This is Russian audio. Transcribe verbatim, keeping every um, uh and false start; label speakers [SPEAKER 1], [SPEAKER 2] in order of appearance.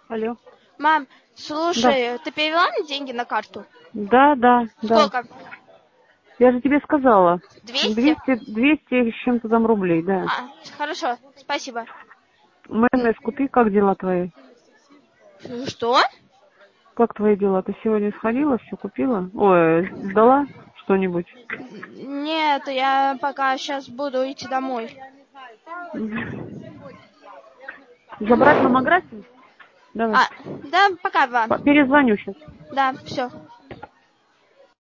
[SPEAKER 1] Алло.
[SPEAKER 2] Мам, слушай,
[SPEAKER 1] Да.
[SPEAKER 2] ты перевела мне деньги на карту?
[SPEAKER 1] Да, да, да.
[SPEAKER 2] Сколько?
[SPEAKER 1] Я же тебе сказала.
[SPEAKER 2] Двести?
[SPEAKER 1] Двести, двести с чем-то там рублей, да.
[SPEAKER 2] А, хорошо, спасибо.
[SPEAKER 1] Майонез купи, как дела твои?
[SPEAKER 2] Что?
[SPEAKER 1] Как твои дела? Ты сегодня сходила, все купила? Ой, сдала что-нибудь?
[SPEAKER 2] Нет, я пока сейчас буду идти домой.
[SPEAKER 1] Забрать маммографию? Давай.
[SPEAKER 2] А, да, пока, Ва.
[SPEAKER 1] Перезвоню сейчас.
[SPEAKER 2] Да, все.